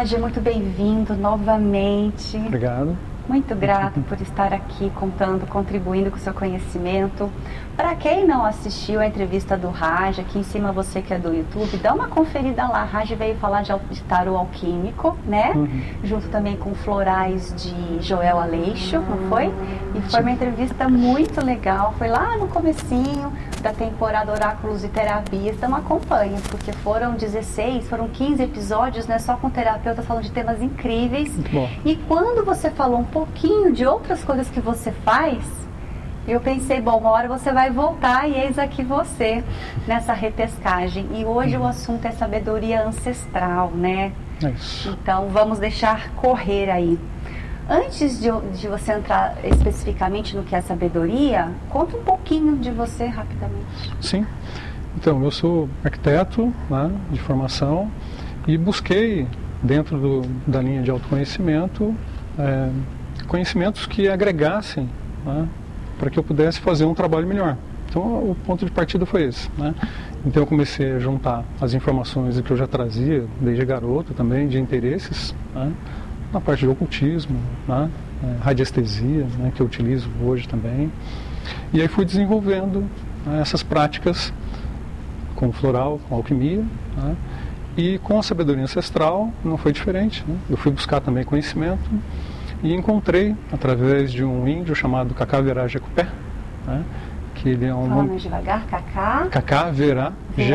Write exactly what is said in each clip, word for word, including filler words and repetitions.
Seja muito bem-vindo novamente. Obrigado. Muito grato por estar aqui contando, contribuindo com o seu conhecimento. Para quem não assistiu a entrevista do Raj, aqui em cima você que é do YouTube, dá uma conferida lá. Raj veio falar de, de tarô alquímico, né? Uhum. Junto também com florais de Joel Aleixo, não foi? E foi uma entrevista muito legal. Foi lá no comecinho da temporada Oráculos e Terapias. Então acompanha, porque foram dezesseis, foram quinze episódios, né? Só com terapeutas falando de temas incríveis. Muito bom. E quando você falou um pouquinho de outras coisas que você faz, eu pensei, bom, uma hora você vai voltar e eis aqui você nessa repescagem. E hoje o assunto é sabedoria ancestral, né? É isso. Então vamos deixar correr aí. Antes de, de você entrar especificamente no que é sabedoria, conta um pouquinho de você rapidamente. Sim. Então, eu sou arquiteto, né, de formação, e busquei, dentro do, da linha de autoconhecimento, é, conhecimentos que agregassem, né, para que eu pudesse fazer um trabalho melhor. Então, o ponto de partida foi esse, né? Então, eu comecei a juntar as informações que eu já trazia, desde garoto também, de interesses, né, na parte de ocultismo, né, é, radiestesia, né, que eu utilizo hoje também. E aí fui desenvolvendo, né, essas práticas com floral, com alquimia, né, e com a sabedoria ancestral não foi diferente, né? Eu fui buscar também conhecimento e encontrei, através de um índio chamado Cacá Verá Jecupé, né, que ele é um... Fala mais devagar, Cacá... Cacá Verá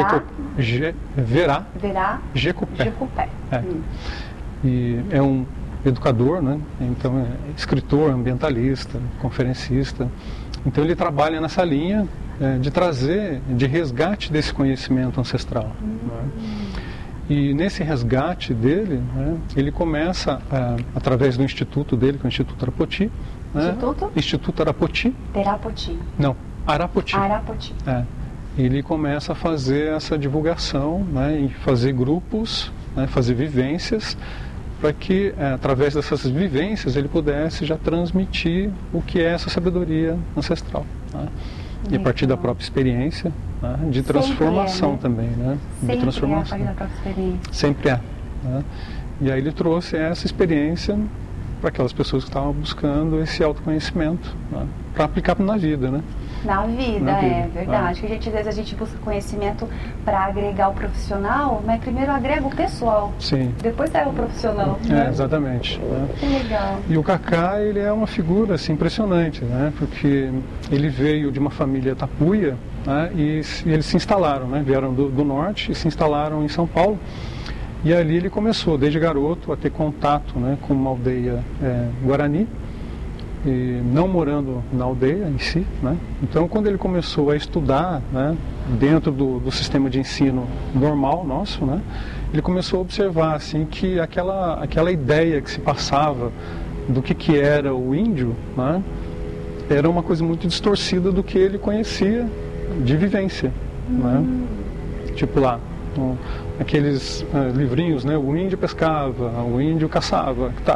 Verá Verá Jecupé. Jecupé. É. Hum. E é um educador, né? Então é escritor, ambientalista, conferencista. Então ele trabalha nessa linha é, de trazer, de resgate desse conhecimento ancestral. Hum. Né? E nesse resgate dele, né, ele começa, é, através do instituto dele, que é o Instituto Arapoti. Né? Instituto? Instituto Arapoti. Terapoti. Não, Arapoti. Arapoti. É. Ele começa a fazer essa divulgação, né, e fazer grupos, né, fazer vivências, para que, é, através dessas vivências, ele pudesse já transmitir o que é essa sabedoria ancestral. Né? E a partir da própria experiência, né, de transformação é, né? também, né? Sempre de transformação. É a partir da própria experiência. Sempre é. Né? E aí ele trouxe essa experiência para aquelas pessoas que estavam buscando esse autoconhecimento, né, para aplicar na vida, né? Na vida, Na vida, é verdade. é. Que a gente, às vezes a gente busca conhecimento para agregar o profissional, mas primeiro agrega o pessoal. Sim. Depois é o profissional. É, né? exatamente. Né? Que legal. E o Cacá, ele é uma figura assim, impressionante, né? Porque ele veio de uma família tapuia, né? e, e eles se instalaram, né? Vieram do, do norte e se instalaram em São Paulo. E ali ele começou, desde garoto, a ter contato, né, com uma aldeia é, guarani, e não morando na aldeia em si, né? Então, quando ele começou a estudar, né, dentro do, do sistema de ensino normal nosso, né, ele começou a observar assim, que aquela, aquela ideia que se passava do que, que era o índio, né, era uma coisa muito distorcida do que ele conhecia de vivência. Hum. Né? Tipo lá, um, aqueles uh, livrinhos, né? O índio pescava, o índio caçava, tá?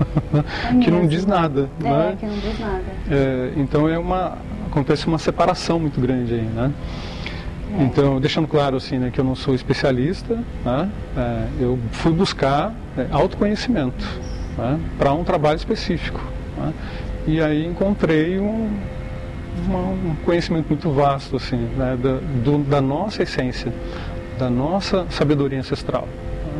É que não diz nada. É, né? que não diz nada. É, então é uma, acontece uma separação muito grande aí, né? É. Então, deixando claro assim, né, que eu não sou especialista, né? É, eu fui buscar é, autoconhecimento, né, para um trabalho específico. Né? E aí encontrei um, uma, um conhecimento muito vasto assim, né, da, do, da nossa essência, da nossa sabedoria ancestral.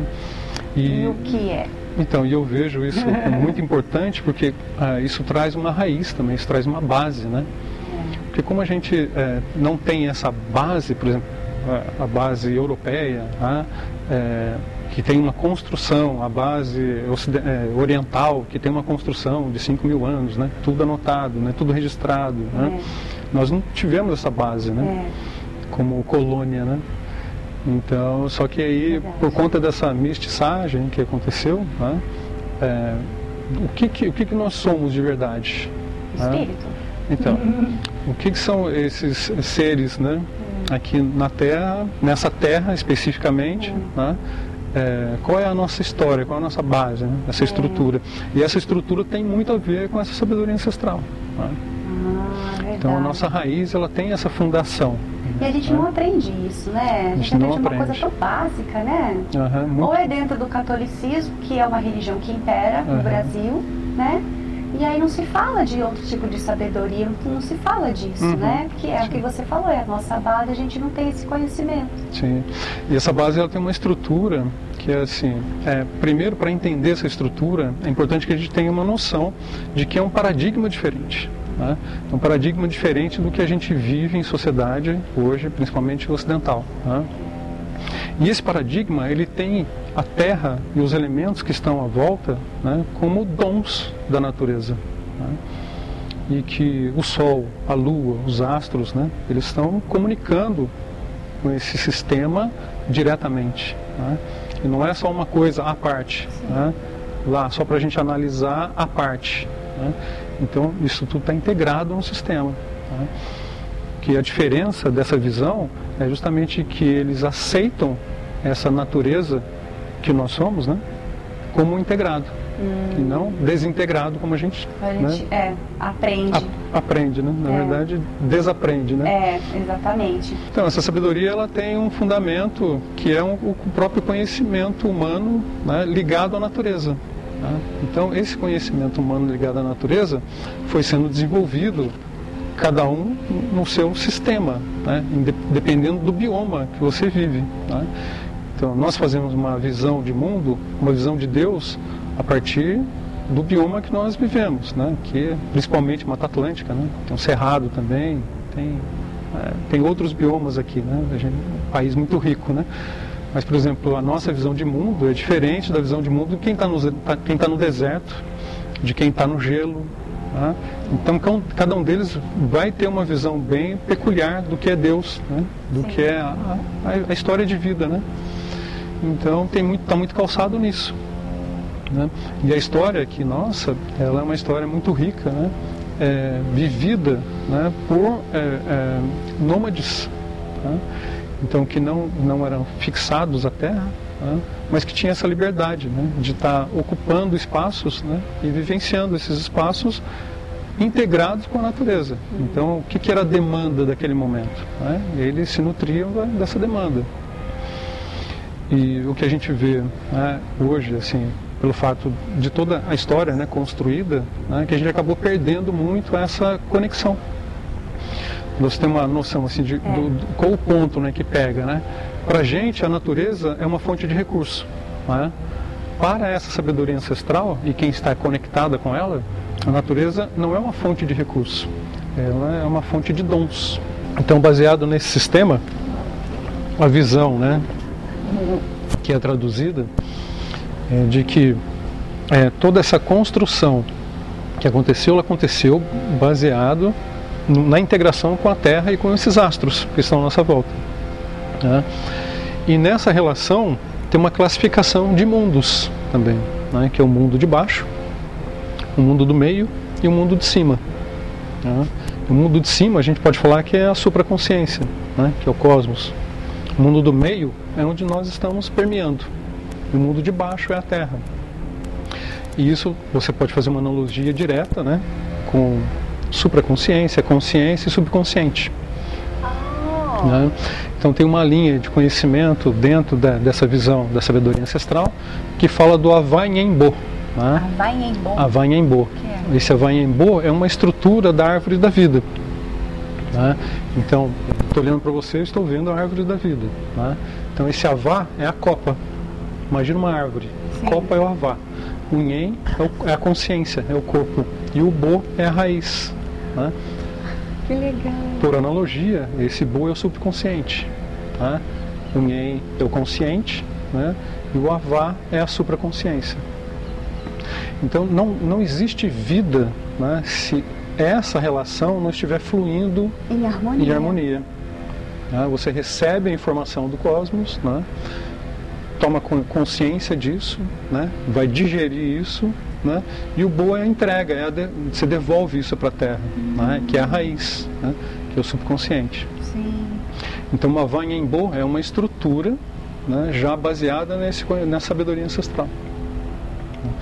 E, e o que é? Então, e eu vejo isso como muito importante porque ah, isso traz uma raiz também, isso traz uma base, né? É. Porque como a gente é, não tem essa base, por exemplo, a, a base europeia, ah, é, que tem uma construção, a base é, oriental, que tem uma construção de cinco mil anos, né? Tudo anotado, né? Tudo registrado. É. Né? Nós não tivemos essa base, né? É. Como colônia, né? Então, só que aí, verdade, por conta dessa mestiçagem que aconteceu, né, é, o, que, que, o que, que nós somos de verdade? Espírito. Né? Então, uhum. o que, que são esses seres, né, uhum. aqui na Terra, nessa Terra especificamente, uhum. né, é, qual é a nossa história, qual é a nossa base, né, essa estrutura? E essa estrutura tem muito a ver com essa sabedoria ancestral. Né? Ah, então, a nossa raiz, ela tem essa fundação. E a gente né? não aprende isso, né? A gente, a gente aprende não uma coisa aprende. tão básica, né? Uhum, muito... Ou é dentro do catolicismo, que é uma religião que impera no Uhum. Brasil, né? E aí não se fala de outro tipo de sabedoria, não, não se fala disso, Uhum. né? Que é o que você falou, é a nossa base, a gente não tem esse conhecimento. Sim, e essa base ela tem uma estrutura que é assim, é, primeiro para entender essa estrutura, é importante que a gente tenha uma noção de que é um paradigma diferente. Né? É um paradigma diferente do que a gente vive em sociedade hoje, principalmente ocidental. Né? E esse paradigma, ele tem a Terra e os elementos que estão à volta, né, como dons da natureza. Né? E que o Sol, a Lua, os astros, né, eles estão comunicando com esse sistema diretamente. Né? E não é só uma coisa à parte, né? Lá, só para a gente analisar a parte. Né? Então, isso tudo está integrado no sistema. Né? Que a diferença dessa visão é justamente que eles aceitam essa natureza que nós somos, né, como integrado, hum. e não desintegrado como a gente, a gente né, é, aprende. A, aprende, né? Na é. verdade, desaprende, né? É, exatamente. Então, essa sabedoria ela tem um fundamento que é um, o próprio conhecimento humano, né, ligado à natureza. Né? Então, esse conhecimento humano ligado à natureza foi sendo desenvolvido cada um no seu sistema, né? Dependendo do bioma que você vive. Né? Então, nós fazemos uma visão de mundo, uma visão de Deus, a partir do bioma que nós vivemos, né? Que é principalmente Mata Atlântica, né? Tem o Cerrado também, tem, é, tem outros biomas aqui, né? A gente, é um país muito rico, né? Mas, por exemplo, a nossa visão de mundo é diferente da visão de mundo de quem está no, quem tá no deserto, de quem está no gelo. Né? Então, cada um deles vai ter uma visão bem peculiar do que é Deus, né? Do Sim. que é a, a, a história de vida, né? Então, tem muito, está muito calçado nisso. Né? E a história aqui, nossa, ela é uma história muito rica, né? É, vivida, né, por é, é, nômades, né? Então, que não, não eram fixados à terra, né? Mas que tinham essa liberdade, né, de estar ocupando espaços, né, e vivenciando esses espaços integrados com a natureza. Então, o que, que era a demanda daquele momento? Né? Eles se nutriam dessa demanda. E o que a gente vê, né, hoje, assim, pelo fato de toda a história, né, construída, né, que a gente acabou perdendo muito essa conexão. Você tem uma noção assim, de é. do, do, qual o ponto, né, que pega, né? Para a gente, a natureza é uma fonte de recurso. Né? Para essa sabedoria ancestral e quem está conectada com ela, a natureza não é uma fonte de recurso, ela é uma fonte de dons. Então, baseado nesse sistema, a visão, né, que é traduzida, é de que é, toda essa construção que aconteceu, ela aconteceu baseado na integração com a Terra e com esses astros que estão à nossa volta. Né? E nessa relação tem uma classificação de mundos também, né? Que é o mundo de baixo, o mundo do meio e o mundo de cima. Né? O mundo de cima a gente pode falar que é a supraconsciência, né? Que é o cosmos. O mundo do meio é onde nós estamos permeando. E o mundo de baixo é a Terra. E isso você pode fazer uma analogia direta, né, com supraconsciência, consciência e subconsciente. Oh. Né? Então tem uma linha de conhecimento dentro da, dessa visão da sabedoria ancestral que fala do Avanhembo. Né? Avanhembo. Avanhembo. É? Esse Avanhembo é uma estrutura da árvore da vida. Né? Então, estou olhando para você e estou vendo a árvore da vida. Né? Então esse Avá é a copa. Imagina uma árvore. Sim. Copa é o Avá. O Nhen é a consciência, é o corpo. E o Bo é a raiz. Né? Que legal. Por analogia, esse Bo é o subconsciente. Né? O Nhen é o consciente, né? E o Avá é a supraconsciência. Então não, não existe vida, né, se essa relação não estiver fluindo em harmonia. Em harmonia. Né? Você recebe a informação do cosmos, né? Toma consciência disso, né? Vai digerir isso, né? E o Bo é a entrega, é a de, você devolve isso para a Terra, uhum. Né? Que é a raiz, né? Que é o subconsciente. Sim. Então, uma Avanhembo é uma estrutura, né, já baseada nesse, nessa sabedoria ancestral. Então,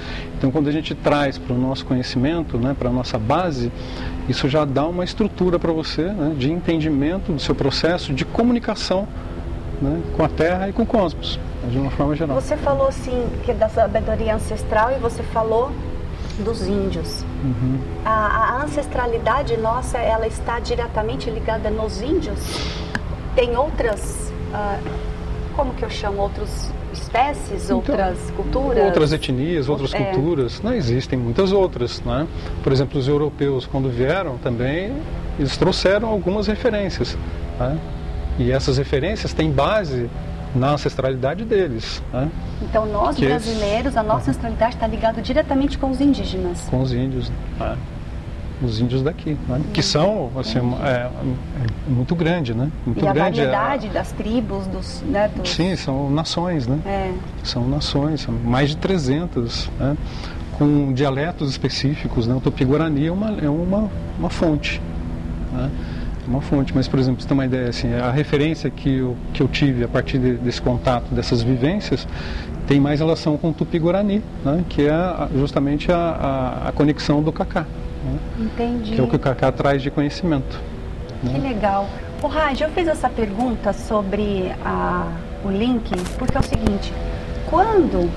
Então, quando a gente traz para o nosso conhecimento, né, para a nossa base, isso já dá uma estrutura para você, né, de entendimento do seu processo de comunicação, né, com a Terra e com o cosmos, de uma forma geral. Você falou assim que da sabedoria ancestral e você falou dos índios. Uhum. A, a ancestralidade nossa, ela está diretamente ligada nos índios? Tem outras, uh, como que eu chamo, outras espécies, então, outras culturas? Outras etnias, outras é. culturas, não existem muitas outras, né? Por exemplo, os europeus, quando vieram também, eles trouxeram algumas referências, né? E essas referências têm base na ancestralidade deles, né? Então nós que brasileiros, a nossa ancestralidade está ligada diretamente com os indígenas. Com os índios, né? Os índios daqui, né? Que são assim, é, é muito grande, né? Muito e a grande variedade a... das tribos, dos, né, dos... Sim, são nações, né? É. São nações, são mais de trezentas, né? Com dialetos específicos, né? O Tupi-Guarani é uma, é uma, uma fonte, né? Uma fonte, mas, por exemplo, você tem uma ideia, assim, a referência que eu, que eu tive a partir de, desse contato, dessas vivências, tem mais relação com o Tupi-Guarani, né? Que é justamente a, a, a conexão do Cacá, né? Entendi. Que é o que o Cacá traz de conhecimento. Que né? legal. O Raj, eu fiz essa pergunta sobre a, o link, porque é o seguinte, quando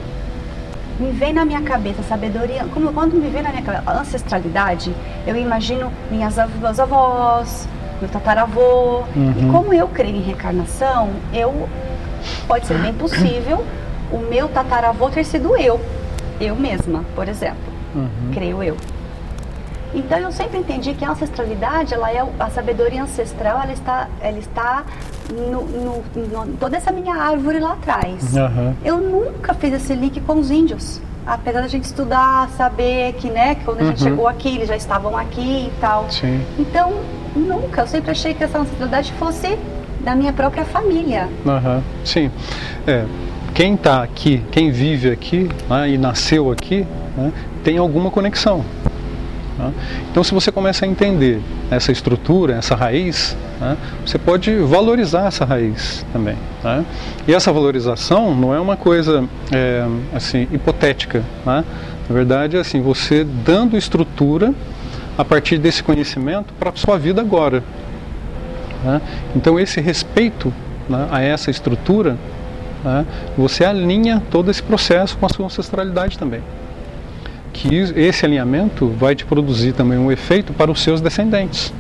me vem na minha cabeça a sabedoria, como, quando me vem na minha cabeça a ancestralidade, eu imagino minhas avós, avós meu tataravô, uhum. E como eu creio em reencarnação, eu, pode ser bem possível o meu tataravô ter sido eu, eu mesma, por exemplo, uhum. creio eu. Então eu sempre entendi que a ancestralidade, ela é a sabedoria ancestral, ela está, ela está no, no, no toda essa minha árvore lá atrás. Uhum. Eu nunca fiz esse link com os índios, apesar da gente estudar, saber que, né, que quando a gente uhum. chegou aqui, eles já estavam aqui e tal. Sim. Então, nunca, eu sempre achei que essa ancestralidade fosse da minha própria família. Uhum. Sim. É, quem está aqui, quem vive aqui, né, e nasceu aqui, né, tem alguma conexão. Então, se você começa a entender essa estrutura, essa raiz, né, você pode valorizar essa raiz também. Né? E essa valorização não é uma coisa é, assim, hipotética. Né? Na verdade, é assim, você dando estrutura a partir desse conhecimento para a sua vida agora. Né? Então, esse respeito, né, a essa estrutura, né, você alinha todo esse processo com a sua ancestralidade também. Que esse alinhamento vai te produzir também um efeito para os seus descendentes.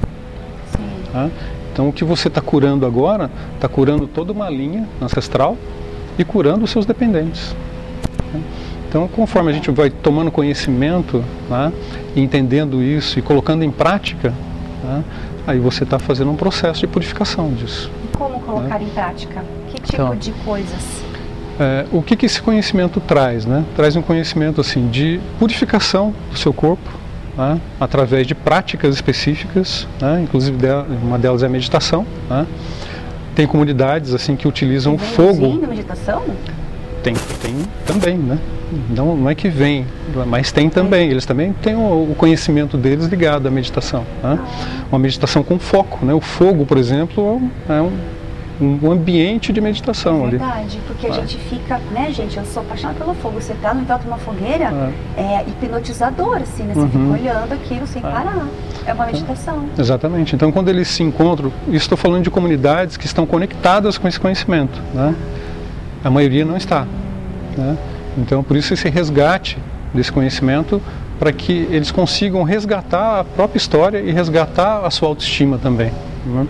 Tá? Então, o que você está curando agora, está curando toda uma linha ancestral e curando os seus dependentes. Tá? Então, conforme a gente vai tomando conhecimento, tá, e entendendo isso e colocando em prática, tá, aí você está fazendo um processo de purificação disso. E como colocar, né, em prática? Que tipo então, de coisas? É, o que, que esse conhecimento traz? Né? Traz um conhecimento assim, de purificação do seu corpo, né? Através de práticas específicas, né? Inclusive uma delas é a meditação. Né? Tem comunidades assim, que utilizam o fogo. Tem meditação? Tem, tem também, né? Não, não é que vem, mas tem também. Eles também têm o, o conhecimento deles ligado à meditação. Né? Uma meditação com foco. Né? O fogo, por exemplo, é um um ambiente de meditação ali. Verdade, porque a ah. gente fica, né, gente, eu sou apaixonada pelo fogo, você tá no alto de uma fogueira, ah. é hipnotizador, assim, né, você uhum. fica olhando aquilo sem ah. parar, é uma meditação. Exatamente, então quando eles se encontram, estou falando de comunidades que estão conectadas com esse conhecimento, né, a maioria não está, né, então por isso esse resgate desse conhecimento, para que eles consigam resgatar a própria história e resgatar a sua autoestima também, né?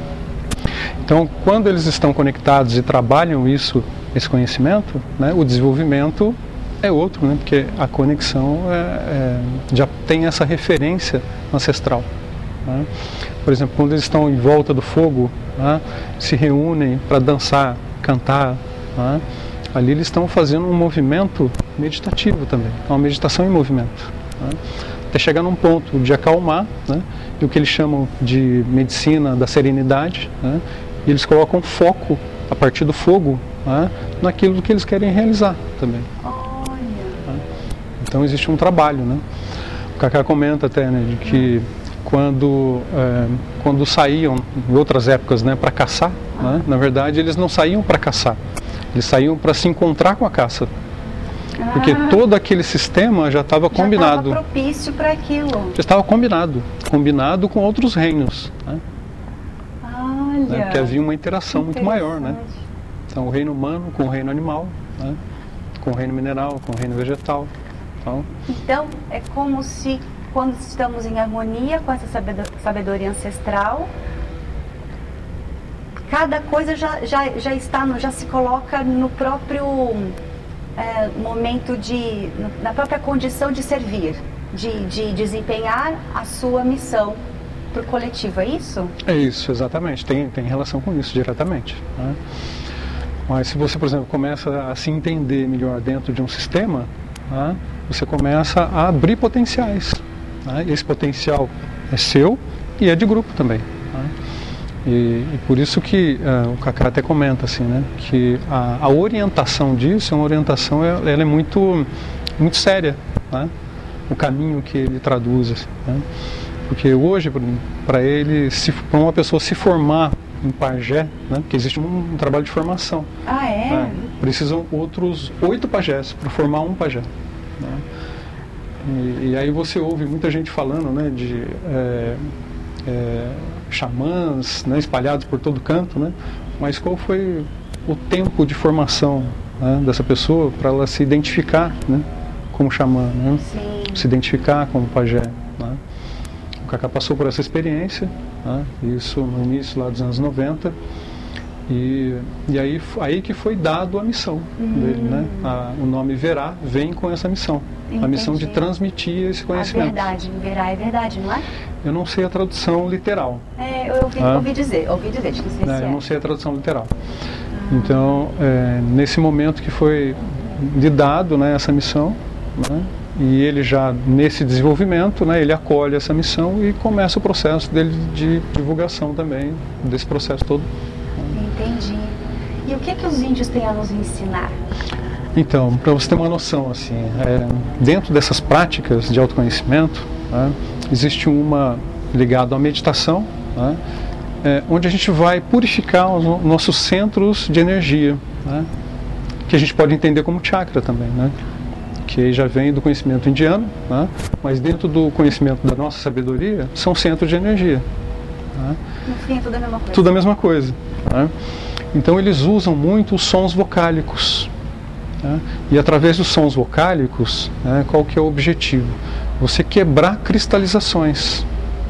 Então, quando eles estão conectados e trabalham isso, esse conhecimento, né, o desenvolvimento é outro, né, porque a conexão é, é, já tem essa referência ancestral. Né? Por exemplo, quando eles estão em volta do fogo, né, se reúnem para dançar, cantar, né, ali eles estão fazendo um movimento meditativo também, uma meditação em movimento. Né, até chegar num ponto de acalmar, né, e o que eles chamam de medicina da serenidade, né, e eles colocam foco a partir do fogo, né, naquilo que eles querem realizar também. Olha. Né? Então existe um trabalho, né? O Cacá comenta até, né, de que quando, é, quando saíam em outras épocas, né, para caçar, né, na verdade eles não saíam para caçar, eles saíam para se encontrar com a caça. Porque Ah. todo aquele sistema já estava combinado. Já estava propício para aquilo. Já estava combinado. Combinado com outros reinos. Né? Olha. Né? Porque havia uma interação muito maior. Né? Interessante. Então, o reino humano com o reino animal, né? Com o reino mineral, com o reino vegetal. Então, Então, é como se, quando estamos em harmonia com essa sabedo- sabedoria ancestral, cada coisa já, já, já está, no, já se coloca no próprio é, momento de, no- na própria condição de servir, de, de desempenhar a sua missão para o coletivo, é isso? é isso, exatamente. Tem, tem relação com isso diretamente. Né? Mas se você, por exemplo, começa a se entender melhor dentro de um sistema, né? Você começa a abrir potenciais. Né? Esse potencial é seu e é de grupo também. Né? E, e por isso que uh, o Kaká até comenta assim, né? Que a, a orientação disso é uma orientação, ela, ela é muito, muito séria. Né? O caminho que ele traduz. Né? Porque hoje, para ele, para uma pessoa se formar em pajé, né? Porque existe um, um trabalho de formação. Ah, é? Né? Precisam outros oito pajés para formar um pajé. Né? E, e aí você ouve muita gente falando, né, de é, é, xamãs, né, espalhados por todo canto, né? Mas qual foi o tempo de formação, né, dessa pessoa para ela se identificar, né, como xamã, né? Sim. Se identificar como pajé? Né? O Kaká passou por essa experiência, né? Isso no início lá dos anos noventa. E, e aí, aí que foi dado a missão Hum. dele, né? A, o nome Verá vem com essa missão. Entendi. A missão de transmitir esse A conhecimento. verdade, verá é verdade, não é? Eu não sei a tradução literal. É, eu ouvi, Ah. ouvi dizer, ouvi dizer, não sei se Né? é. Eu não sei a tradução literal. Então, é, nesse momento que foi lhe dado, né, essa missão, né? E ele já nesse desenvolvimento, né, ele acolhe essa missão e começa o processo dele de divulgação também desse processo todo. Entendi. E o que que os índios têm a nos ensinar? Então, para você ter uma noção, assim, é, dentro dessas práticas de autoconhecimento, né, existe uma ligada à meditação, né, é, onde a gente vai purificar os no- nossos centros de energia, né, que a gente pode entender como chakra também, né, que aí já vem do conhecimento indiano, né, mas dentro do conhecimento da nossa sabedoria são centros de energia. Né. No fim é tudo a mesma coisa. Tudo a mesma coisa. Né? Então eles usam muito os sons vocálicos. Né? E através dos sons vocálicos, né, qual que é o objetivo? Você quebrar cristalizações.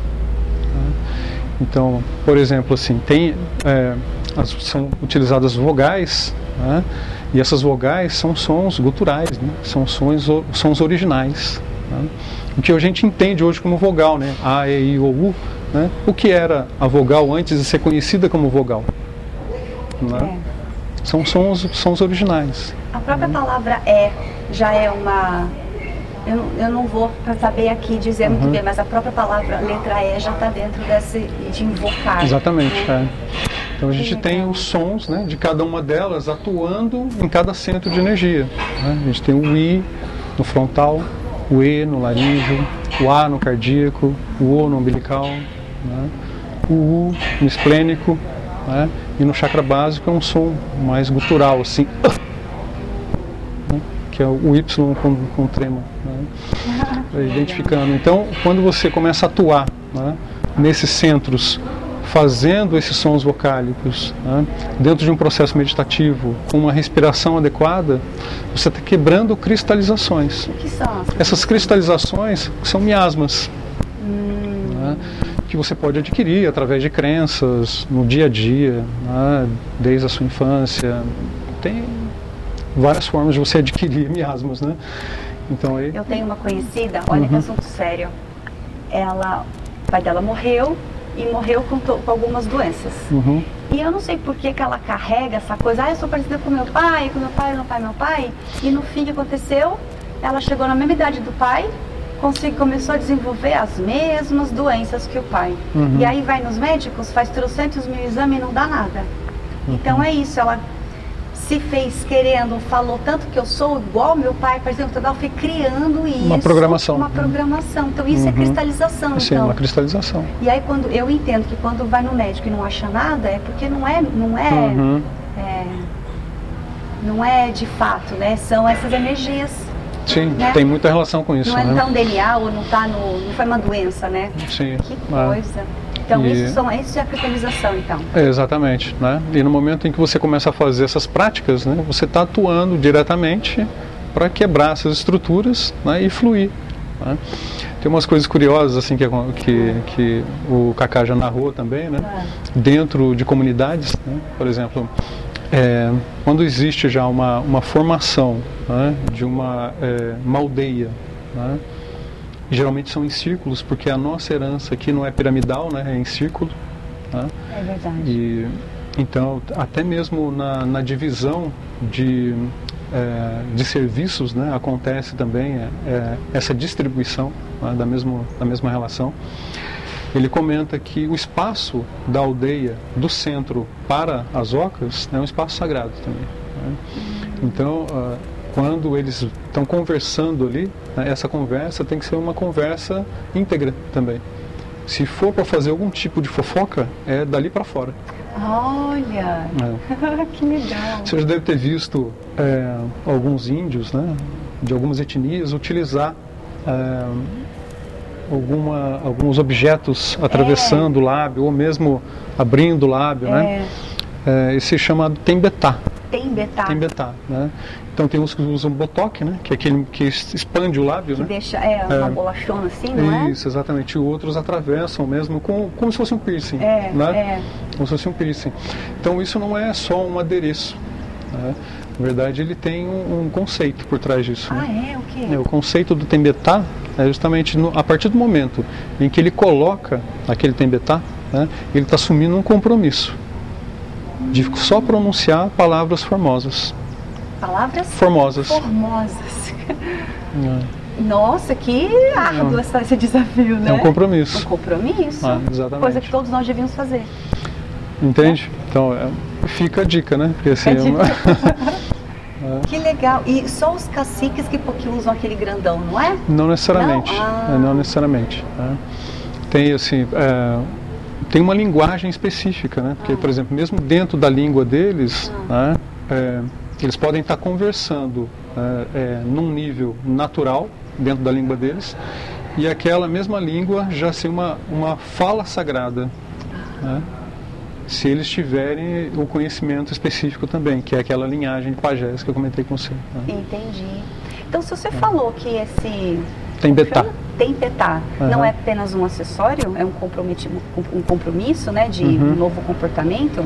Né? Então, por exemplo, assim, tem, é, as, são utilizadas vogais, né? E essas vogais são sons guturais, né? São sons, sons originais. Né? O que a gente entende hoje como vogal, né? A, E, I, O, U. Né? O que era a vogal antes de ser conhecida como vogal? Né? É. São sons, sons originais. A própria palavra é já é uma. Eu, não- eu não vou pra saber aqui dizer muito Uhum. bem, mas a própria palavra letra E já está dentro desse de invocar. Exatamente. né? É. Então a gente Que tem legal. os sons, né, de cada uma delas atuando em cada centro de energia. Né? A gente tem o I no frontal, o E no laríngeo, o A no cardíaco, o O no umbilical, né? O U no esplênico, né? E no chakra básico é um som mais gutural, assim, né? Que é o Y com, com trema, né? Identificando. Então, quando você começa a atuar, né, nesses centros, fazendo esses sons vocálicos, né, dentro de um processo meditativo, com uma respiração adequada, você está quebrando cristalizações. O que são as Essas cristalizações são miasmas, Hum, né, que você pode adquirir através de crenças no dia a dia, né, desde a sua infância. Tem várias formas de você adquirir miasmas, né? Então aí. Eu tenho uma conhecida, olha que Uhum. assunto sério. Ela, o pai dela morreu e morreu com, to- com algumas doenças. Uhum. E eu não sei por que, que ela carrega essa coisa, ah, eu sou parecida com meu pai, com meu pai, meu pai, meu pai. E no fim, o que aconteceu? Ela chegou na mesma idade do pai, consegui- começou a desenvolver as mesmas doenças que o pai. Uhum. E aí vai nos médicos, faz trocentos mil exames e não dá nada. Então é isso, ela se fez querendo, falou tanto que eu sou igual meu pai, por exemplo, ela foi criando isso. Uma programação. Uma programação. Então isso é Uhum. cristalização. Sim, então. uma cristalização. E aí quando eu entendo que quando vai no médico e não acha nada, é porque não é, não é, Uhum. é, não é de fato, né? São essas energias. Sim, né? Tem muita relação com isso. Não é né? então D N A ou não tá no, não foi uma doença, né? Sim. Que coisa. É. Então E... isso, são, isso é a cristalização, então. É, exatamente, né? E no momento em que você começa a fazer essas práticas, né, você está atuando diretamente para quebrar essas estruturas, né, e fluir. Né? Tem umas coisas curiosas assim que, que, que o Kaká já narrou também, né? É. Dentro de comunidades, né? Por exemplo, é, quando existe já uma, uma formação, né, de uma, é, uma aldeia, né? Geralmente são em círculos, porque a nossa herança aqui não é piramidal, né? É em círculo. Né? É verdade. E, então, até mesmo na, na divisão de, é, de serviços, né? Acontece também é, é, essa distribuição, né? da, mesmo, da mesma relação. Ele comenta que o espaço da aldeia, do centro para as ocas, é um espaço sagrado também. Né? Então, uh, quando eles estão conversando ali, né, essa conversa tem que ser uma conversa íntegra também. Se for para fazer algum tipo de fofoca, é dali para fora. Olha, é. Que legal. Você já deve ter visto é, alguns índios, né, de algumas etnias, utilizar é, alguma, alguns objetos atravessando é. o lábio, ou mesmo abrindo o lábio. É. Né? É, esse é chamado tembetá. Tembetá. Tembetá, né? Então tem uns que usam botox, né? Que é aquele que expande o lábio, que né? Deixa, é, uma é. bolachona assim, não é? Isso, exatamente. E outros atravessam mesmo com, como se fosse um piercing, é, né? É. Como se fosse um piercing. Então isso não é só um adereço, né? Na verdade ele tem um, um conceito por trás disso. Ah, né? é? O quê? É, o conceito do tembetá é justamente no, a partir do momento em que ele coloca aquele tembetá, né? Ele está assumindo um compromisso de só pronunciar palavras formosas. Palavras formosas. Formosas. É. Nossa, que árduo é. esse desafio, né? É um compromisso. Um compromisso. Ah, exatamente. Coisa que todos nós devíamos fazer. Entende? É. Então, é, fica a dica, né? Porque, assim, é dica. É. Que legal. E só os caciques que, que usam aquele grandão, não é? Não necessariamente. Não, ah. é, não necessariamente. É. Tem, assim... É, tem uma linguagem específica, né? Porque, ah. por exemplo, mesmo dentro da língua deles, ah. né? É, eles podem estar conversando é, é, num nível natural, dentro da língua deles, e aquela mesma língua já ser uma, uma fala sagrada, né? Se eles tiverem o conhecimento específico também, que é aquela linhagem de pajés que eu comentei com você. Né? Entendi. Então, se você é. falou que esse... Tembetá. Tembetá uhum. não é apenas um acessório, é um compromisso, um compromisso, né, de uhum. um novo comportamento.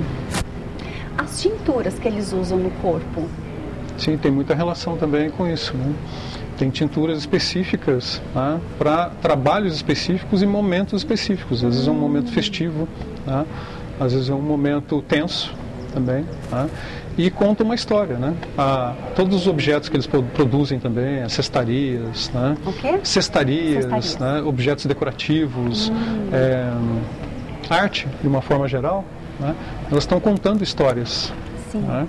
As tinturas que eles usam no corpo? Sim, tem muita relação também com isso, né? Tem tinturas específicas, né, para trabalhos específicos e momentos específicos. Às vezes é um momento festivo, né? Às vezes é um momento tenso também, né? E conta uma história, né? Ah, todos os objetos que eles produzem também, as cestarias, né? O quê? Cestarias, cestarias. Né? Objetos decorativos, hum. é, arte de uma forma geral, né? Elas estão contando histórias. Sim. Né?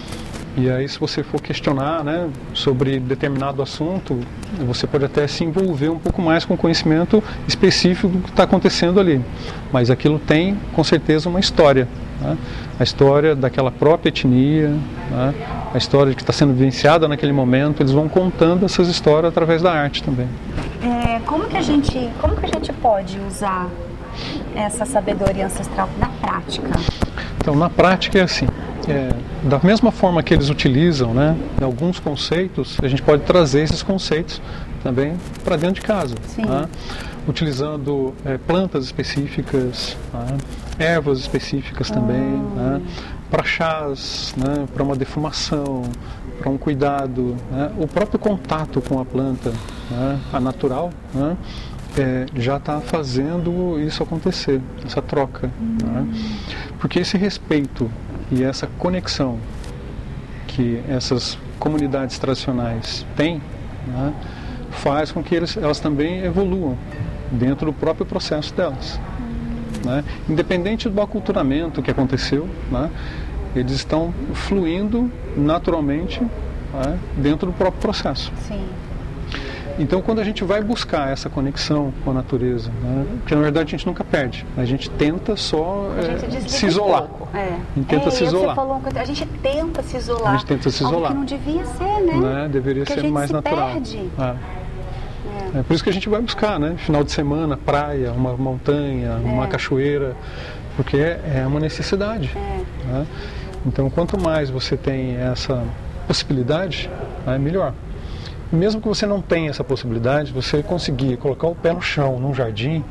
E aí, se você for questionar, né, sobre determinado assunto, você pode até se envolver um pouco mais com o conhecimento específico do que está acontecendo ali. Mas aquilo tem, com certeza, uma história. Né? A história daquela própria etnia, né? A história que está sendo vivenciada naquele momento. Eles vão contando essas histórias através da arte também. É, como que a gente, como que a gente pode usar essa sabedoria ancestral na prática? Então, na prática é assim. É, da mesma forma que eles utilizam, né, alguns conceitos, a gente pode trazer esses conceitos também para dentro de casa, né, utilizando é, plantas específicas, né, ervas específicas também, oh. né, para chás, né, para uma defumação, para um cuidado, né, o próprio contato com a planta, né, a natural, né, é, já está fazendo isso acontecer, essa troca, hum. né, porque esse respeito e essa conexão que essas comunidades tradicionais têm, né, faz com que eles, elas também evoluam dentro do próprio processo delas. Né? Independente do aculturamento que aconteceu, né, eles estão fluindo naturalmente, né, dentro do próprio processo. Sim. Então, quando a gente vai buscar essa conexão com a natureza, né, porque na verdade a gente nunca perde, a gente tenta só A gente é, desliga se isolar. um pouco. É. A gente tenta é, se e isolar. Você falou uma coisa, a gente tenta se isolar. A gente tenta se Algo isolar. que não devia ser, né? Né? Deveria Porque ser a gente mais se natural. Perde. É. É. É por isso que a gente vai buscar, né? Final de semana, praia, uma montanha, É. uma cachoeira, porque é uma necessidade. É. Né? Então, quanto mais você tem essa possibilidade, é melhor. Mesmo que você não tenha essa possibilidade, você conseguir colocar o pé no chão, num jardim,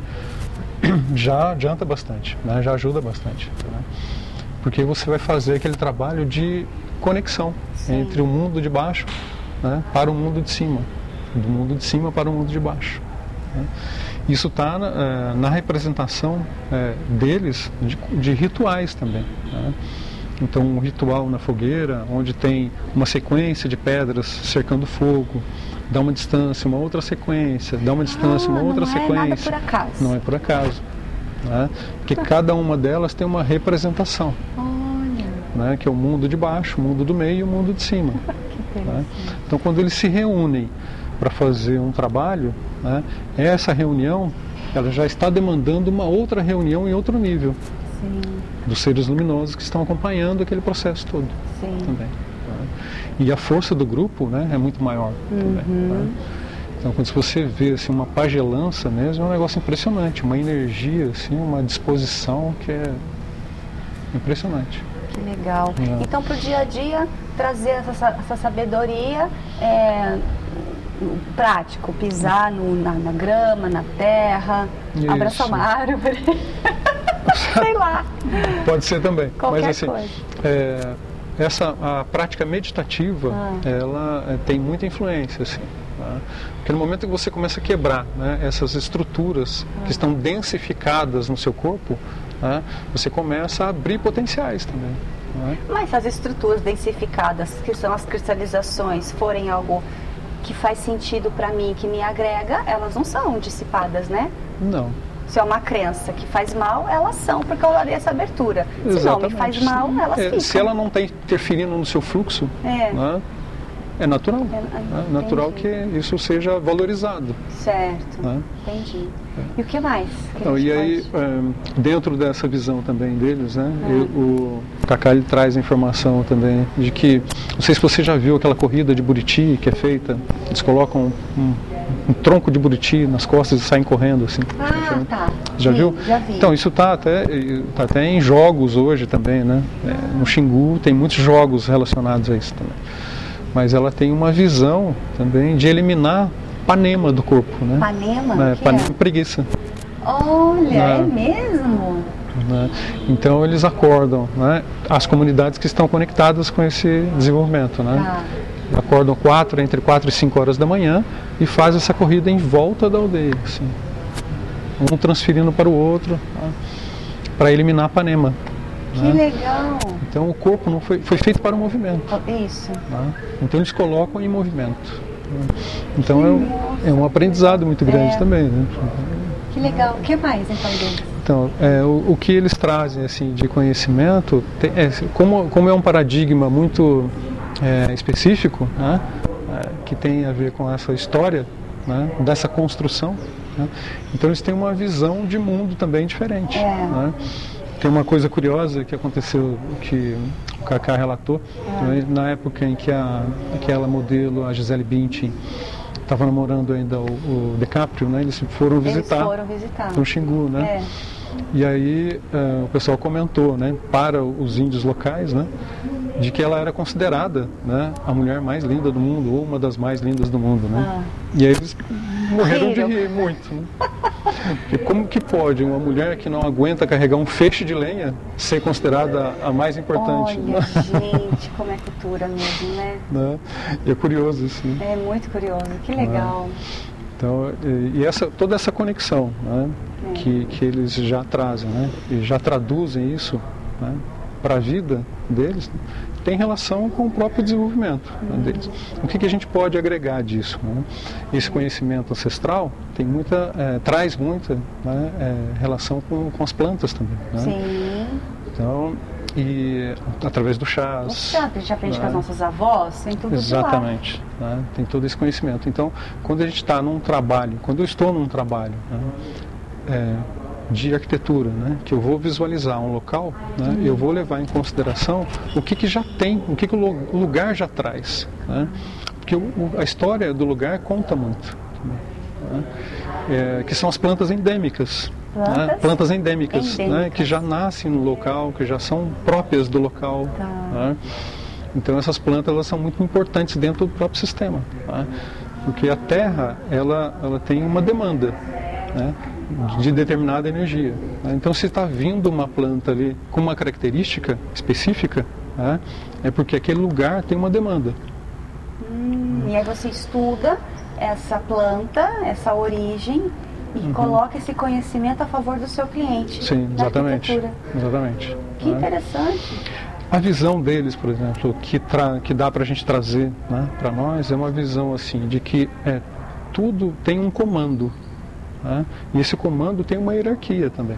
já adianta bastante, né? Já ajuda bastante. Né? Porque você vai fazer aquele trabalho de conexão Sim. entre o mundo de baixo, né, para o mundo de cima, do mundo de cima para o mundo de baixo. Né? Isso está na, na representação é, deles de, de rituais também. Né? Então, um ritual na fogueira, onde tem uma sequência de pedras cercando fogo, dá uma distância, uma outra sequência, dá uma distância, ah, uma outra não sequência. Não é nada por acaso. Não é por acaso. Né? Porque cada uma delas tem uma representação. Olha. Né? Que é o mundo de baixo, o mundo do meio e o mundo de cima. Que né? Então, quando eles se reúnem para fazer um trabalho, né, essa reunião ela já está demandando uma outra reunião em outro nível. Sim. Dos seres luminosos que estão acompanhando aquele processo todo. Sim. Também. Né? E a força do grupo, né, é muito maior. Uhum. Também, né? Então, quando você vê assim, uma pagelança mesmo, é um negócio impressionante, uma energia, assim, uma disposição que é impressionante. Que legal. É. Então, para o dia a dia, trazer essa, essa sabedoria é, prático, pisar no, na, na grama, na terra, Isso. abraçar uma árvore. Sei lá. Pode ser também. Qualquer Mas assim, coisa. É, essa a prática meditativa, ah. ela é, tem muita influência, assim. Tá? Porque no momento que você começa a quebrar, né, essas estruturas ah. que estão densificadas no seu corpo, né, você começa a abrir potenciais também. Né? Mas se as estruturas densificadas, que são as cristalizações, forem algo que faz sentido para mim, que me agrega, elas não são dissipadas, né? Não. Se é uma crença que faz mal, elas são, porque eu darei essa abertura. Exatamente. Se não me faz mal, elas é, ficam. Se ela não está interferindo no seu fluxo, é, né, é natural. É, é natural que isso seja valorizado. Certo, né? Entendi. É. E o que mais? Que então, e aí, pode... é, dentro dessa visão também deles, né, é. eu, o Cacá ele traz a informação também de que, não sei se você já viu aquela corrida de Buriti que é feita, eles colocam um, um, um tronco de Buriti nas costas e saem correndo assim. Ah, tá. Já Sim, viu? Já vi. Então, isso está até, tá até em jogos hoje também, né? É, no Xingu tem muitos jogos relacionados a isso também. Mas ela tem uma visão também de eliminar panema do corpo, né? Panema? É, panema é? Preguiça. Olha, é, é mesmo? Né? Então eles acordam, né, as comunidades que estão conectadas com esse desenvolvimento, né? Ah. Acordam quatro, entre quatro e cinco horas da manhã e fazem essa corrida em volta da aldeia, assim. Um transferindo para o outro, tá? Para eliminar a panema. Que né? legal! Então o corpo não foi, foi feito para o movimento. Isso. Tá? Então eles colocam em movimento. Então é um, é um aprendizado muito grande é. também. Né? Que legal. O que mais então deles? Então, é, o, o que eles trazem assim, de conhecimento, tem, é, como, como é um paradigma muito é, específico, né, é, que tem a ver com essa história, né, dessa construção, né, então eles têm uma visão de mundo também diferente. É. Né. Tem uma coisa curiosa que aconteceu, que o Cacá relatou, é. né, na época em que a, aquela modelo, a Gisele Bündchen, estava namorando ainda o, o DiCaprio, né, eles foram visitar, eles foram visitar. no Xingu, né? É. E aí uh, o pessoal comentou, né, para os índios locais, né, de que ela era considerada, né, a mulher mais linda do mundo, ou uma das mais lindas do mundo, né? Ah. E aí eles morreram de rir muito, né? Porque como que pode uma mulher que não aguenta carregar um feixe de lenha ser considerada a mais importante? Olha, gente, como é cultura mesmo, né? né? E é curioso isso, né? É muito curioso, que legal. É. Então, e essa, toda essa conexão, né, é. que, que eles já trazem, né, e já traduzem isso, né, para a vida deles, tem relação com o próprio desenvolvimento, uhum. né, deles. O que, que a gente pode agregar disso? Né? Esse conhecimento ancestral tem muita, é, traz muita, né, é, relação com, com as plantas também. Né? Sim. Então, e através do chás. O chá, a gente aprende né? com as nossas avós, tem tudo Exatamente, de lá. Né? Tem todo esse conhecimento. Então, quando a gente está num trabalho, quando eu estou num trabalho né? é, de arquitetura, né? que eu vou visualizar um local, né? hum. eu vou levar em consideração o que, que já tem, o que, que o lugar já traz. Né? Porque o, a história do lugar conta muito. Né? É, que são as plantas endêmicas. Plantas, né? plantas endêmicas, endêmicas. Né? Que já nascem no local, que já são próprias do local. Tá. Né? Então essas plantas elas são muito importantes dentro do próprio sistema. Tá? Porque a terra ela, ela tem uma demanda né? de determinada energia. Né? Então se está vindo uma planta ali com uma característica específica, né? é porque aquele lugar tem uma demanda. Hum, e aí você estuda essa planta, essa origem e uhum. coloca esse conhecimento a favor do seu cliente. Sim, exatamente. Exatamente. Que né? interessante. A visão deles, por exemplo, que, tra que dá para a gente trazer né, para nós é uma visão assim de que é, tudo tem um comando. Né? E esse comando tem uma hierarquia também.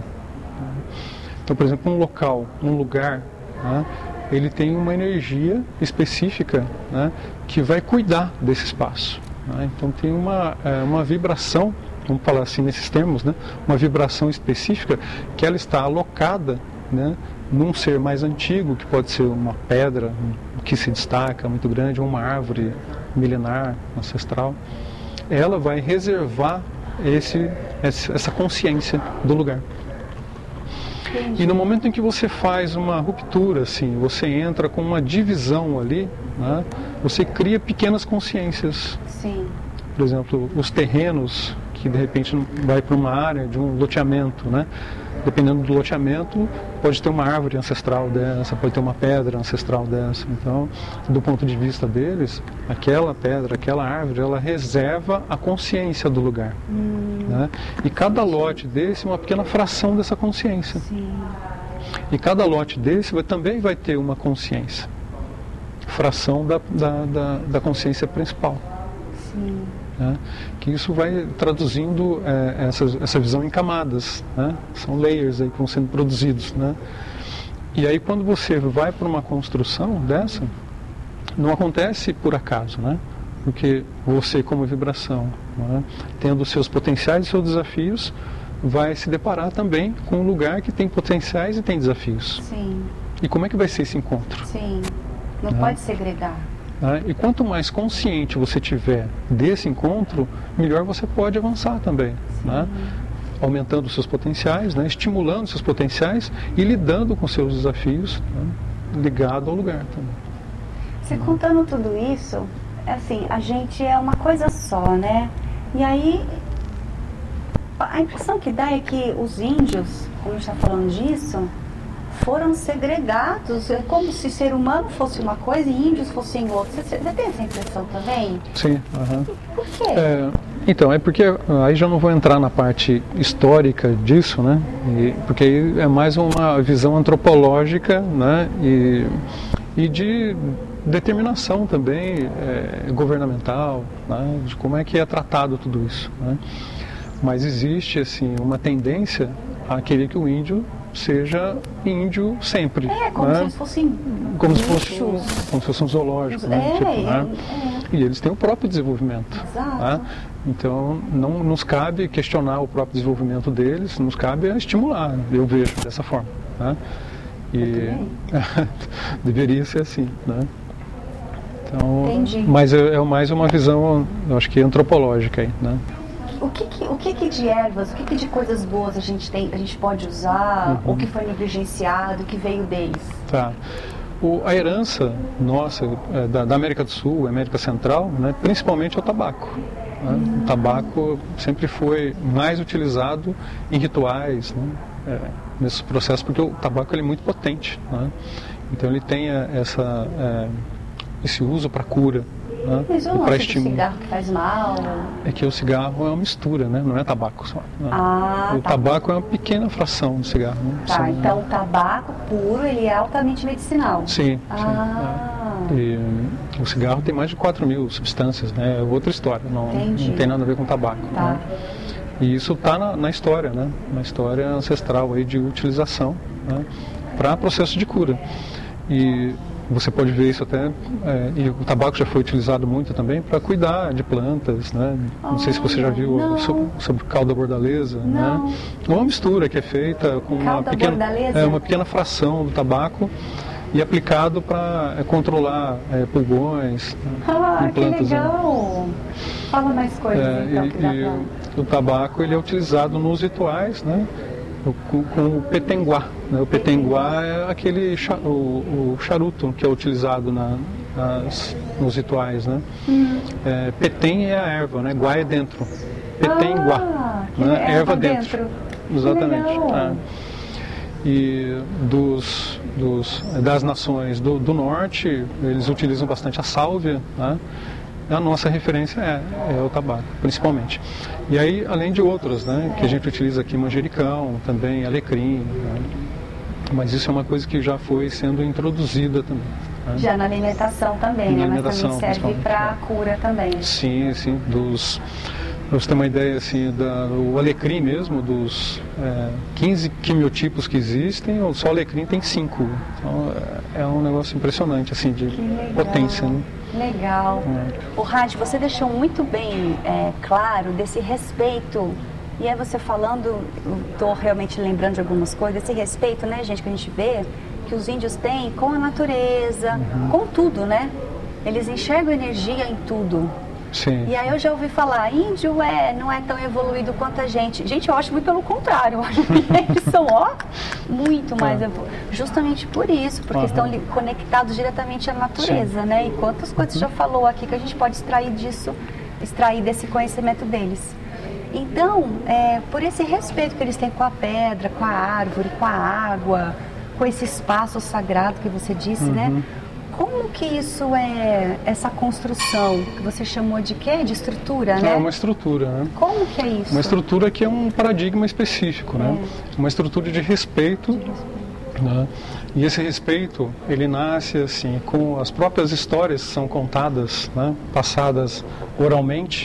Então, por exemplo, um local, um lugar, né, ele tem uma energia específica né, que vai cuidar desse espaço. Então tem uma, uma vibração, vamos falar assim nesses termos, né? uma vibração específica que ela está alocada né? num ser mais antigo, que pode ser uma pedra que se destaca muito grande, ou uma árvore milenar, ancestral. Ela vai reservar esse, essa consciência do lugar. Entendi. E no momento em que você faz uma ruptura, assim, você entra com uma divisão ali, né, você cria pequenas consciências. Sim. Por exemplo, os terrenos que de repente vai para uma área de um loteamento, né? Dependendo do loteamento, pode ter uma árvore ancestral dessa, pode ter uma pedra ancestral dessa. Então, do ponto de vista deles, aquela pedra, aquela árvore, ela reserva a consciência do lugar. Hum. Né? E cada lote desse é uma pequena fração dessa consciência. Sim. E cada lote desse vai, também vai ter uma consciência, fração da, da, da, da consciência principal. Sim. Né? Que isso vai traduzindo é, essa, essa visão em camadas, né? São layers aí que vão sendo produzidos. Né? E aí quando você vai para uma construção dessa, não acontece por acaso, né? Porque você como vibração, né? Tendo seus potenciais e seus desafios, vai se deparar também com um lugar que tem potenciais e tem desafios. Sim. E como é que vai ser esse encontro? Sim, não Né? pode segregar. Né? E quanto mais consciente você tiver desse encontro, melhor você pode avançar também. Né? Aumentando os seus potenciais, né? Estimulando os seus potenciais e lidando com seus desafios, né? Ligado ao lugar também. Você contando tudo isso, assim, a gente é uma coisa só, né? E aí, a impressão que dá é que os índios, como a gente está falando disso, foram segregados, é como se ser humano fosse uma coisa e índios fossem outros. Você, você tem essa impressão também? Sim. Uhum. Por quê? É, então, é porque aí já não vou entrar na parte histórica disso, né? E, porque aí é mais uma visão antropológica, né? E, e de determinação também é, governamental, né? De como é que é tratado tudo isso, né? Mas existe assim uma tendência a querer que o índio seja índio sempre. É, como né? se eles fossem como se fosse, como se fosse um zoológico. Né? É, tipo, é, né? é. E eles têm o próprio desenvolvimento. Exato. Né? Então, não nos cabe questionar o próprio desenvolvimento deles, nos cabe estimular, eu vejo dessa forma. Né? E deveria ser assim. Né? Então, Entendi. mas é, é mais uma visão, eu acho que antropológica aí, né? O que, que, o que, que de ervas, o que, que de coisas boas a gente tem, a gente pode usar, Uhum. ou que foi negligenciado, que veio deles? Tá. O, a herança nossa, é, da, da América do Sul, América Central, né, principalmente é o tabaco. Né? Uhum. O tabaco sempre foi mais utilizado em rituais, né, é, nesses processos, porque o tabaco ele é muito potente. Né? Então ele tem essa, é, esse uso para cura. Né? Mas eu não para acho que o cigarro que faz mal. É que o cigarro é uma mistura, né? Não é tabaco só. Né? Ah, o tá. tabaco é uma pequena fração do cigarro. Né? Tá, São, então o tabaco puro ele é altamente medicinal. Sim, ah. sim. É. E o cigarro tem mais de quatro mil substâncias, né? É outra história, não, não tem nada a ver com tabaco. Tá. Né? E isso está na, na história, né? Na história ancestral aí de utilização. Né? para processo de cura. E você pode ver isso até, é, e o tabaco já foi utilizado muito também para cuidar de plantas, né? Não sei se você já viu sobre, sobre calda bordaleza, não. Né? É uma mistura que é feita com uma pequena, é, uma pequena fração do tabaco e aplicado para é, controlar é, pulgões ah, em plantas. Que legal! Né? Fala mais coisas é, então. E, e o, o tabaco ele é utilizado nos rituais, né? Com, com o petenguá. Né? O petenguá é aquele o, o charuto que é utilizado na, nas, nos rituais. Né? Hum. É, petem é a erva, né? Guá é dentro. Petenguá, ah, né? É erva dentro. dentro. Exatamente. É. E dos, dos, das nações do, do norte, eles utilizam bastante a sálvia. Né? A nossa referência é, é o tabaco, principalmente. E aí, além de outras, né, que a gente utiliza aqui, manjericão, também alecrim, né? Mas isso é uma coisa que já foi sendo introduzida também. Né? Já na alimentação também, na né? alimentação, Mas também serve para cura também. Sim, sim. Dos, para você ter uma ideia, assim, da, o alecrim mesmo, dos é, quinze quimiotipos que existem, só o alecrim tem cinco. Então, é um negócio impressionante, assim, de potência, né? Legal. É. O Raj, você deixou muito bem é, claro desse respeito, e aí você falando, estou realmente lembrando de algumas coisas, esse respeito, né, gente, que a gente vê que os índios têm com a natureza, uhum. com tudo, né? Eles enxergam energia em tudo. Sim. E aí eu já ouvi falar, índio é, não é tão evoluído quanto a gente. Gente, eu acho muito pelo contrário, eu acho que eles são, ó, muito mais evoluídos. Justamente por isso, porque uhum. estão conectados diretamente à natureza, Sim. né? E quantas coisas uhum. já falou aqui que a gente pode extrair disso, extrair desse conhecimento deles. Então, é, por esse respeito que eles têm com a pedra, com a árvore, com a água, com esse espaço sagrado que você disse, uhum. né? Como que isso é, essa construção que você chamou de quê? De estrutura, né? É uma estrutura, né? Como que é isso? Uma estrutura que é um paradigma específico, né? É. Uma estrutura de respeito, de respeito. Né? E esse respeito, ele nasce assim, com as próprias histórias que são contadas, né? Passadas oralmente,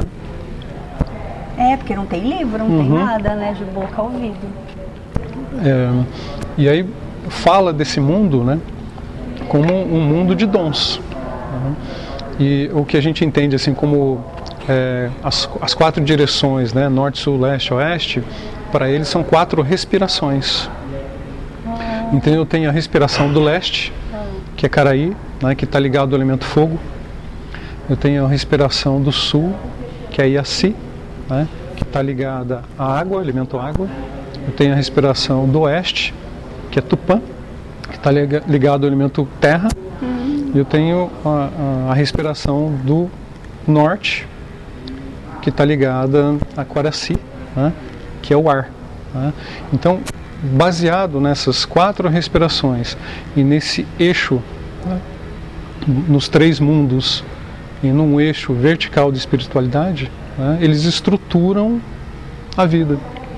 né? É, porque não tem livro, não uhum. tem nada, né? De boca a ouvido. É, e aí fala desse mundo, né? Como um mundo de dons. Né? E o que a gente entende assim como é, as, as quatro direções, né? Norte, sul, leste, oeste, para eles são quatro respirações. Então eu tenho a respiração do leste, que é Caraí, né? Que está ligado ao elemento fogo. Eu tenho a respiração do sul, que é Iaci, né? Que está ligada à água, elemento água. Eu tenho a respiração do oeste, que é Tupã, que está ligado ao elemento terra. Uhum. E eu tenho a, a, a respiração do norte, que está ligada a Quaraci, né, que é o ar. Né. Então, baseado nessas quatro respirações e nesse eixo, né, nos três mundos, e num eixo vertical de espiritualidade, né, eles estruturam a vida.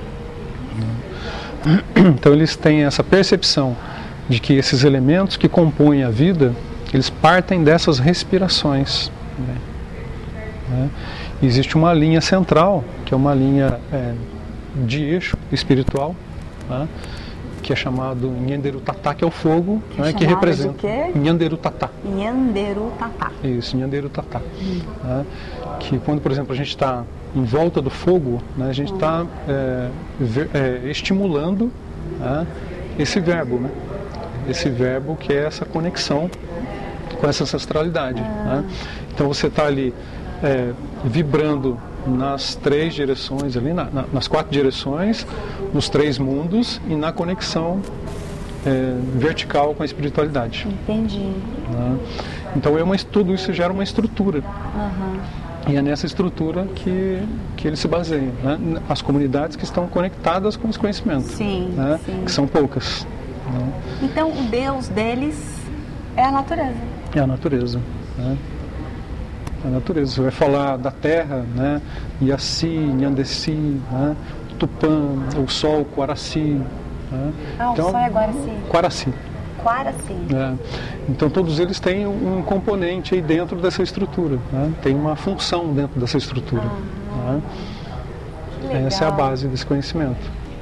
Então, eles têm essa percepção de que esses elementos que compõem a vida, eles partem dessas respirações. Né? Né? Existe uma linha central, que é uma linha é, de eixo espiritual, né? Que é chamado Nhanderu-Tatá, que é o fogo, que, né? Que representa Nhanderu-Tatá. Nhanderu-Tatá. Isso, Nhanderu-Tatá. Hum. Né? Que quando, por exemplo, a gente está em volta do fogo, né? A gente está hum. é, é, estimulando, né? Esse verbo, né? Esse verbo que é essa conexão com essa ancestralidade. Ah. Né? Então você está ali é, vibrando nas três direções, ali na, na, nas quatro direções, nos três mundos e na conexão é, vertical com a espiritualidade. Entendi. Né? Então é uma, tudo isso gera uma estrutura. Uhum. E é nessa estrutura que, que eles se baseiam. Né? As comunidades que estão conectadas com esse conhecimento. Sim, né? sim. Que são poucas. Então o Deus deles é a natureza. É a natureza. Né? A natureza. Você vai falar da terra, né? Iaci, Nhandeci, né? Tupã, o sol, Quaraci. Né? Ah, então, o sol é Guaraci. Quaraci. Quaraci. É. Então todos eles têm um componente aí dentro dessa estrutura. Né? Tem uma função dentro dessa estrutura. Ah, né? Essa é a base desse conhecimento.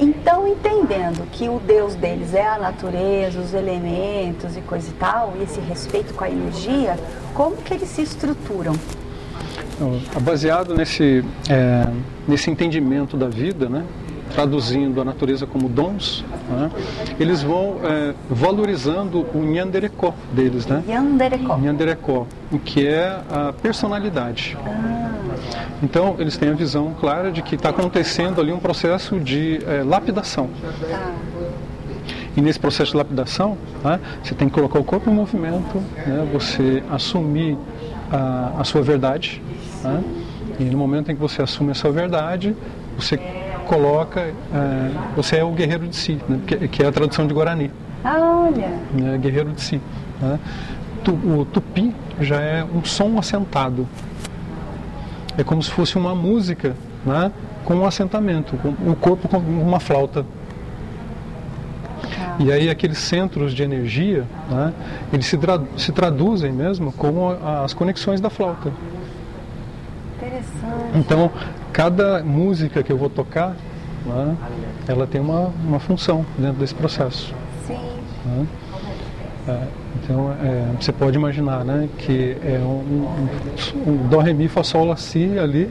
Então, entendendo que o Deus deles é a natureza, os elementos e coisa e tal, e esse respeito com a energia, como que eles se estruturam? Baseado nesse, é, nesse entendimento da vida, né? Traduzindo a natureza como dons, né? Eles vão é, valorizando o Nyanderekó deles, né? Nyanderekó. Nyanderekó, o que é a personalidade. Ah. Então, eles têm a visão clara de que está acontecendo ali um processo de é, lapidação. Ah. E nesse processo de lapidação, né, você tem que colocar o corpo em movimento, né, você assumir a, a sua verdade, né, e no momento em que você assume a sua verdade, você coloca, é, você é o guerreiro de si, né, que, que é a tradução de Guarani. Ah, olha! É, guerreiro de si. Né. Tu, o tupi já é um som assentado. É como se fosse uma música, né, com um assentamento, com o corpo com uma flauta. E aí aqueles centros de energia, né, eles se, tra se traduzem mesmo como as conexões da flauta. Interessante. Então, cada música que eu vou tocar, né, ela tem uma, uma função dentro desse processo. Sim. Né? É, então, é, você pode imaginar, né, que é um, um, um Dó, Ré, Mi, Fá, Sol, Lá, Si ali,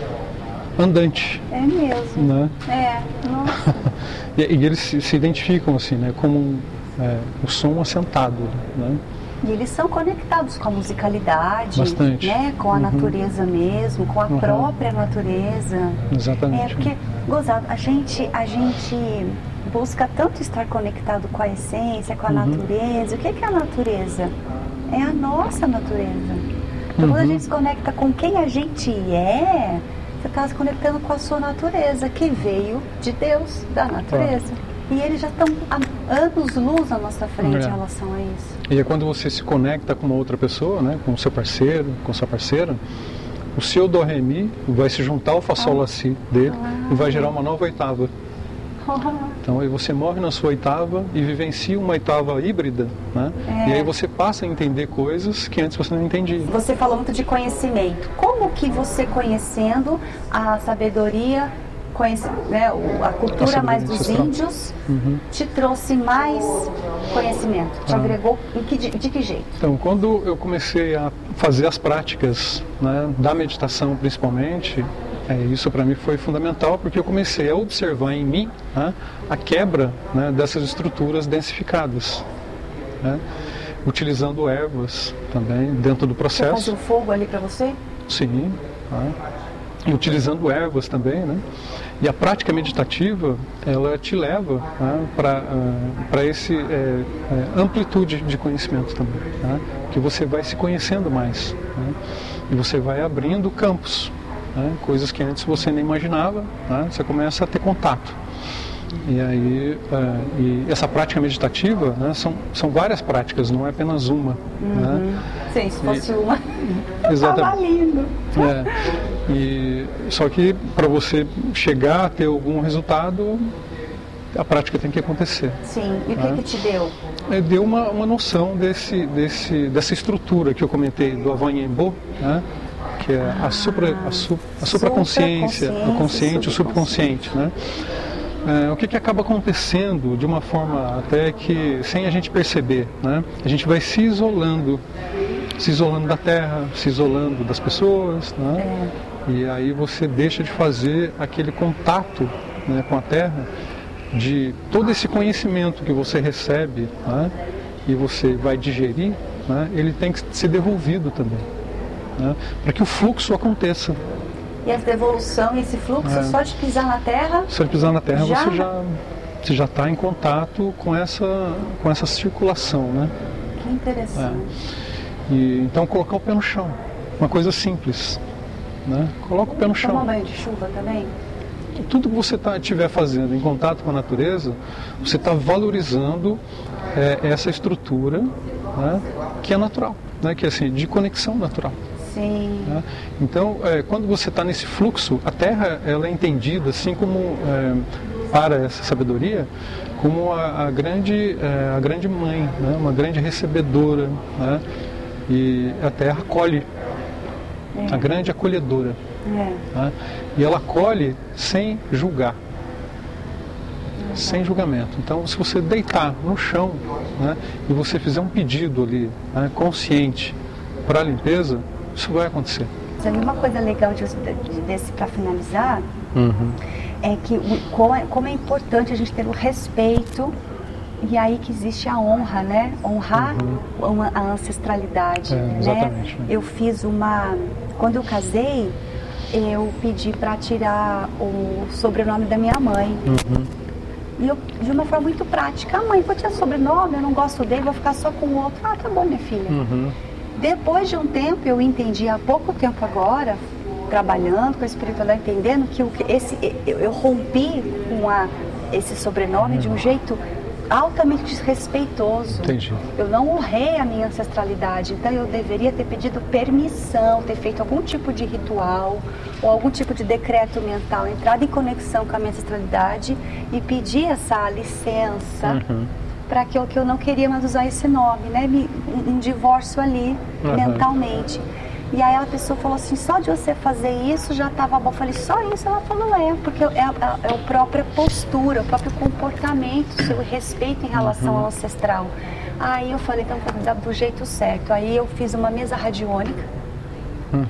andante. É mesmo. Né? É, nossa. e, e eles se, se identificam assim, né, como é, o som assentado, né? E eles são conectados com a musicalidade, bastante, né, com a uhum. natureza mesmo, com a uhum. própria natureza. Exatamente. É porque, gozado, a gente, a gente busca tanto estar conectado com a essência, com a uhum. natureza. O que é a natureza? É a nossa natureza. Então, uhum. quando a gente se conecta com quem a gente é, você está se conectando com a sua natureza, que veio de Deus, da natureza. Ah. E eles já estão há anos-luz à nossa frente é. em relação a isso. E é quando você se conecta com uma outra pessoa, né, com o seu parceiro, com sua parceira, o seu Dó, Ré, Mi vai se juntar ao Fá, Sol, Lá, Si dele ah. e vai gerar uma nova oitava. Então aí você morre na sua oitava e vivencia uma oitava híbrida, né? É. E aí você passa a entender coisas que antes você não entendia. Você falou muito de conhecimento. Como que você, conhecendo a sabedoria, conhece, né, a cultura a mais dos índios, uhum. te trouxe mais conhecimento? Te ah. agregou em que, de, de que jeito? Então, quando eu comecei a fazer as práticas, né, da meditação principalmente, É, isso para mim foi fundamental, porque eu comecei a observar em mim, né, a quebra, né, dessas estruturas densificadas, né, utilizando ervas também dentro do processo. Você faz o fogo ali para você? Sim, né, e utilizando ervas também, né, e a prática meditativa, ela te leva, né, para uh, para esse é, é, amplitude de conhecimento também, né, que você vai se conhecendo mais, né, e você vai abrindo campos. Né, coisas que antes você nem imaginava, né, você começa a ter contato. E aí, uh, e essa prática meditativa, né, são, são várias práticas, não é apenas uma. Uhum. Né? Sim, se fosse e, uma, exatamente. Tava lindo. É, e, só que para você chegar a ter algum resultado, a prática tem que acontecer. Sim, e o né? que, que te deu? É, deu uma, uma noção desse, desse, dessa estrutura que eu comentei do Avanhembo, né? Que é a, supra, a, su, a supraconsciência, o consciente, o subconsciente, né? É, o que, que acaba acontecendo de uma forma até que sem a gente perceber, né? A gente vai se isolando, se isolando da Terra, se isolando das pessoas, né? É. E aí você deixa de fazer aquele contato, né, com a Terra, de todo esse conhecimento que você recebe, né, e você vai digerir, né, ele tem que ser devolvido também. Né, para que o fluxo aconteça. E essa devolução, esse fluxo, é. só de pisar na Terra? Só de pisar na Terra já... você já você já está em contato com essa, com essa circulação, né? Que interessante. É. E, então colocar o pé no chão, uma coisa simples, né? Coloca o pé no chão. Tomar banho de chuva também? Tudo que você estiver tá, fazendo em contato com a natureza, você está valorizando é, essa estrutura, né, que é natural, né, que é assim, de conexão natural. Sim. Né? Então, é, quando você está nesse fluxo, a Terra ela é entendida assim como, é, para essa sabedoria, como a, a, grande, é, a grande mãe, né, uma grande recebedora, né, e a Terra acolhe, é. a grande acolhedora. É. Né? E ela acolhe sem julgar. sem julgamento. Então, se você deitar no chão, né, e você fizer um pedido ali, né, consciente para a limpeza, isso vai acontecer. E uma coisa legal de, de, desse para finalizar, uhum. é que o, como, é, como é importante a gente ter o respeito, e aí que existe a honra, né? Honrar uhum. uma, a ancestralidade, é, exatamente, né? né? Eu fiz uma... Quando eu casei, eu pedi para tirar o sobrenome da minha mãe. Uhum. E eu, de uma forma muito prática, ah, mãe, vou tirar sobrenome, eu não gosto dele, vou ficar só com o outro. Ah, tá bom, minha filha. Uhum. Depois de um tempo, eu entendi, há pouco tempo agora, trabalhando com a espiritualidade, entendendo que o, esse, eu, eu rompi com a, esse sobrenome uhum. de um jeito altamente desrespeitoso. Entendi. Eu não honrei a minha ancestralidade, então eu deveria ter pedido permissão, ter feito algum tipo de ritual ou algum tipo de decreto mental, entrado em conexão com a minha ancestralidade e pedir essa licença uhum. para que eu, que eu não queria mais usar esse nome, né? Um, um divórcio ali, uhum. mentalmente. E aí a pessoa falou assim, só de você fazer isso já estava bom. Eu falei, só isso? Ela falou, é, porque é a, é a própria postura, o próprio comportamento, o seu respeito em relação uhum. ao ancestral. Aí eu falei, então tá do jeito certo. Aí eu fiz uma mesa radiônica, uhum.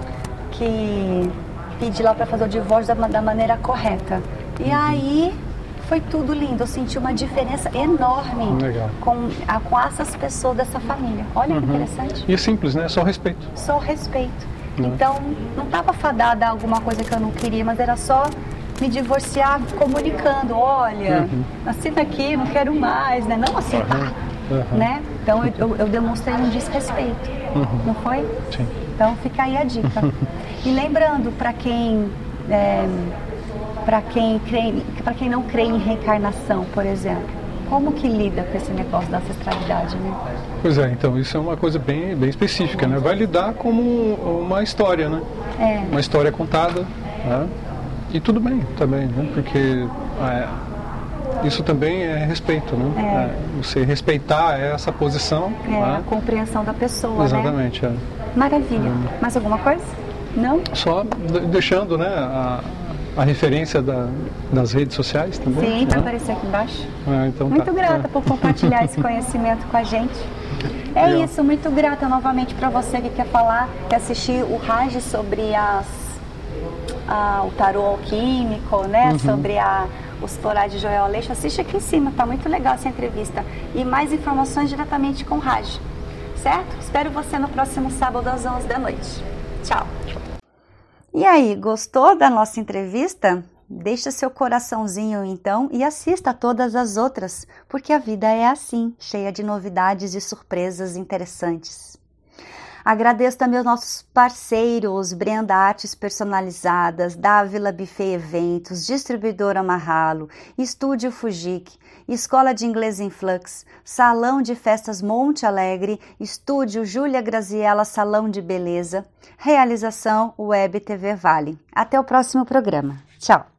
que pedi lá para fazer o divórcio da, da maneira correta. E uhum. aí foi tudo lindo, eu senti uma diferença enorme Legal. Com, a, com essas pessoas dessa família. Olha uhum. que interessante. E é simples, né? Só respeito. Só respeito. Não. Então, não estava fadada a alguma coisa que eu não queria, mas era só me divorciar comunicando, olha, uhum. assina aqui, não quero mais, né? Não assim, uhum. Uhum. né? Então, eu, eu, eu demonstrei um desrespeito, uhum. não foi? Sim. Então, fica aí a dica. E lembrando, para quem... É, para quem, para quem não crê em reencarnação, por exemplo, como que lida com esse negócio da ancestralidade, né? Pois é, então isso é uma coisa bem, bem específica, né? Vai lidar como uma história, né? É. Uma história contada, né? E tudo bem também, né? Porque é, isso também é respeito, né? É. É, você respeitar essa posição. É, né? a compreensão da pessoa, exatamente, né? É. Maravilha. É. Mais alguma coisa? Não? Só deixando, né? A, a referência da, das redes sociais também. Sim, vai né? aparecer aqui embaixo. Ah, então muito tá. grata é. por compartilhar esse conhecimento com a gente. É Legal. Isso, muito grata novamente para você que quer falar, quer assistir o Raj sobre as, a, o tarô alquímico, né? Uhum. Sobre a, os florais de Joel Aleixo. Assiste aqui em cima, tá muito legal essa entrevista. E mais informações diretamente com o Raj, certo? Espero você no próximo sábado às onze da noite. Tchau. E aí, gostou da nossa entrevista? Deixa seu coraçãozinho então e assista a todas as outras, porque a vida é assim, cheia de novidades e surpresas interessantes. Agradeço também aos nossos parceiros, Brenda Artes Personalizadas, Dávila Buffet Eventos, Distribuidora Marralo, Estúdio Fujik, Escola de Inglês Influx, Salão de Festas Monte Alegre, Estúdio Júlia Graziella Salão de Beleza, Realização Web T V Vale. Até o próximo programa. Tchau!